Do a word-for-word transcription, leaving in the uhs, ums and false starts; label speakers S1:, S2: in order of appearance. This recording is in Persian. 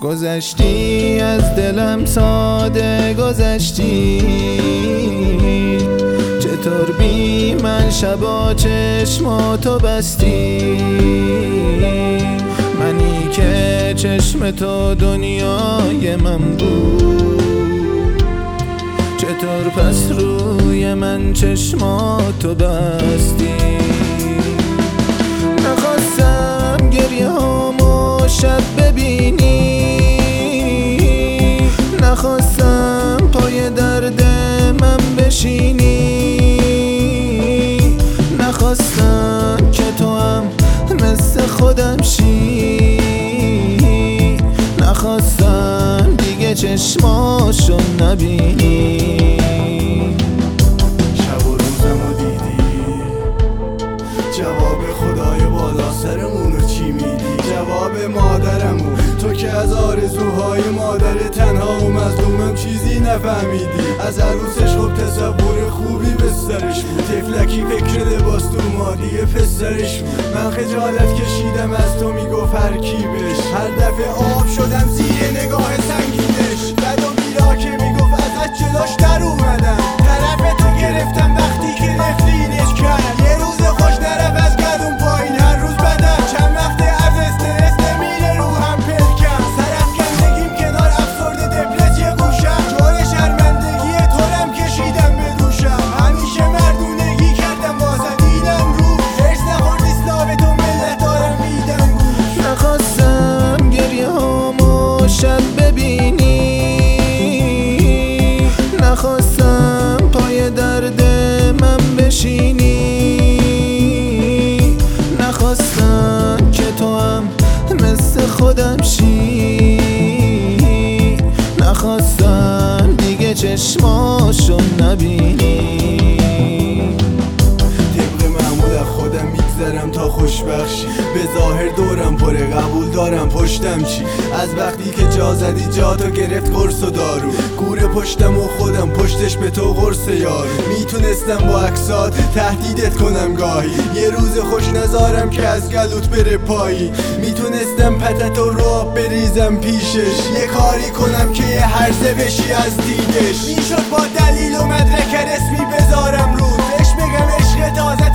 S1: گذشتی از دلم ساده گذشتی، چطور بی من شبا چشماتو بستی، منی که چشم تو دنیای من بود، چطور پس روی من چشماتو بستی. نخواستم گریه هامو شب ببینی، نخواستم پای درد من بشینی، نخواستم که تو هم مثل خودم شی، نخواستم دیگه چشماشو نبینی.
S2: شب و روزمو دیدی، جواب خدای بالا سرمونو چی میدی، جواب مادرمو تو که از آرزوهای مادر تنها و مظلومم چیزی نفهمیدی. از عروسش خب تصور خوبی به سرش بود، تفلکی فکر لباس تو مادی پسرش بود. من خجالت کشیدم از تو میگفت هر کی بش، هر دفعه آب شدم زیر نگاه سنگینش. بد و بیرا که میگفت ازت جلوش در اومدم، طرف تو گرفتم وقتی که نفرینش کرد. یه روز خوش نرف از گدون پایین، هر روز بدم چند وقته از استرس نمیره رو هم پلکم. سرفکندگیم کنار افسرده دپرس یه گوشم، جور شرمندگی تورم کشیدم به دوشم. همیشه مردونگی کردم واسه دیدم رو هرس نخورد اسلام تو ملت دارم میدم گوش.
S1: نخواستم گریه هامو شب ببینی، نخواستم پای درد من بشینی، نخواستم که تو هم مثل خودم شی، نخواستم دیگه چشماشو نبینی.
S2: طبق معمول از خودم میگذرم تا خوشبخشی، به ظاهر دورم پره قبول دارم پشتم چی. از وقتی که جا زدی جا تو گرفت قرص و دارو، گوره پشتم و خودم پشتش به تو قرص یارو. میتونستم با عکسات تهدیدت کنم گاهی، یه روز خوش نزارم که از گلوت بره پایی. میتونستم پتت و راب بریزم پیشش، یه کاری کنم که یه هرزه بشی از دیدش. میشد با دلیل و مدرک رسمی بذارم رو بهش بگم عشق تازه